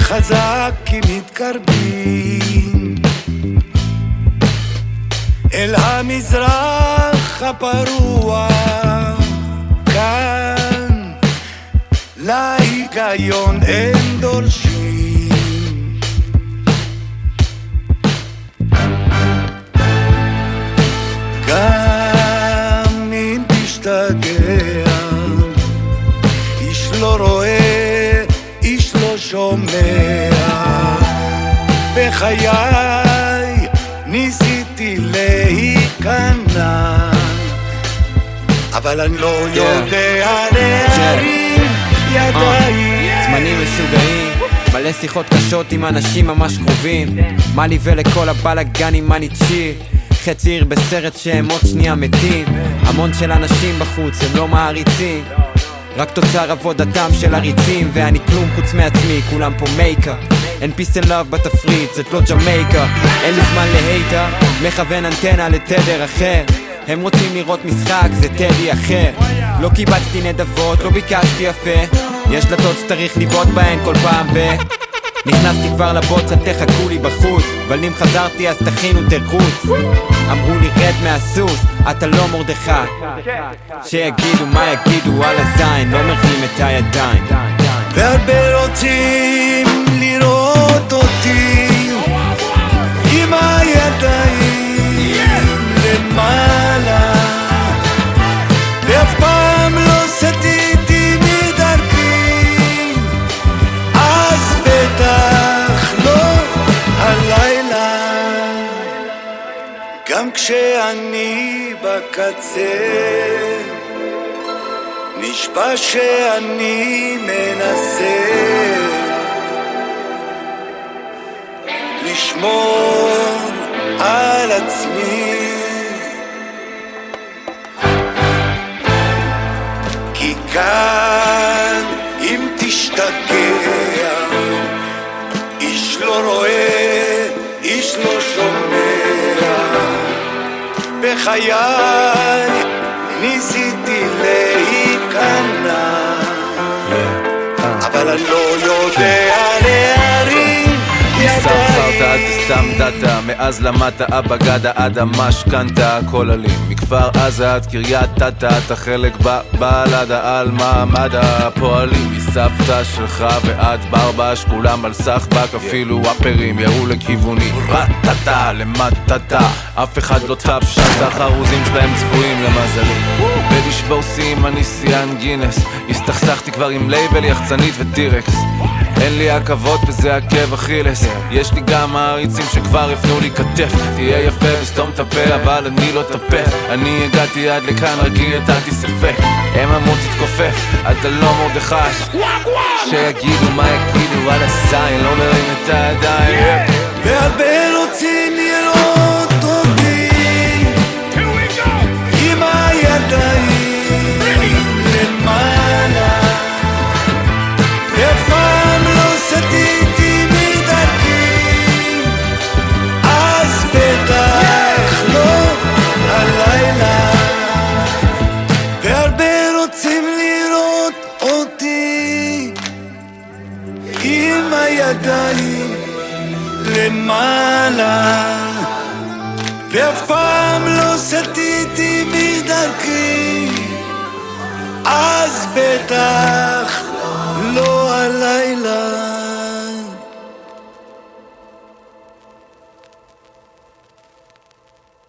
חזק כי מתקרבים אל המזרח הפרוע, כאן להיגיון אין דורשים. גם אם תשתגע, איש לא רואה, איש לא שומע. בחיי ניסיתי להיכנע, אבל אני לא יודע להרים ידיים. זמנים משוגעים, מלא שיחות קשות עם אנשים ממש קרובים. מה לי ולכל הבלגנים אני צ'יר, חצי עיר בסרט שהם עוד שנייה מתים. המון של אנשים בחוץ הם לא מעריצים, רק תוצר עבודתם של עריצים. ואני כלום חוץ מעצמי, כולם פה מייקה. אין peace and love בתפריט, זאת לא ג'מייקה. אין לי זמן להייטר, מכוון אנטנה לתדר אחר. הם רוצים לראות משחק, זה טדי אחר. לא קיבצתי נדבות, לא ביקשתי יפה. יש דלתות שצריך לבעוט בהן כל פעם נכנסתי כבר לבוץ, אל תחכו לי בחוץ. אבל אם חזרתי אז תכינו תירוץ. אמרו לי רד מהסוס, אתה לא מרדכי. שיגידו מה יגידו על הזין, לא מרחים את הידיים. והרבה רוצים לראות אותי עם הידיים למעלה, ואף פעם לא סטיתי מדרכי, אז בטח לא הלילה. גם כשאני בקצה נשבע שאני מנסה לשמור על עצמי, כי כאן אם תשתגע, איש לא רואה, איש לא שומע. בחיי ניסיתי להיכנע, אבל אני לא יודע להרים ידיים. סתם דאטה, מאז למדת אבא גדה עד המשכנתה, הכל אלים מכפר עזה עד קריית טאטה, אתה חלק בבלדה על מעמד הפועלים. מסבתא שלך ועד ברבש, כולם על סחבק, אפילו אפרים יראו לכיווני רטטה למטטה. אף אחד לא תפשט, החרוזים שלהם צפויים למזלי. בלשבור סים אני שיאן גינס, הסתכסכתי כבר עם לייבל יחצנית וטירקס. אין לי עקבות וזה עקב אכילס. יש לי גם מעריצים שכבר הפנו לי כתף. תהיה יפה וסתום את הפה אבל אני לא תפה. אני הגעתי עד לכאן רק כי ידעתי ספק. הם אמרו תתכופף, אתה לא מרדכי. שיגידו מה יגידו על הזין, לא מרים את הידיים. והרבה רוצים לראות אותי עם הידיים למעלה, ואף פעם לא סטיתי מדרכי, אז בטח לא הלילה. והרבה רוצים לראות אותי עם הידיים למעלה, ואף פעם לא סטיתי מדרכי, אז בטח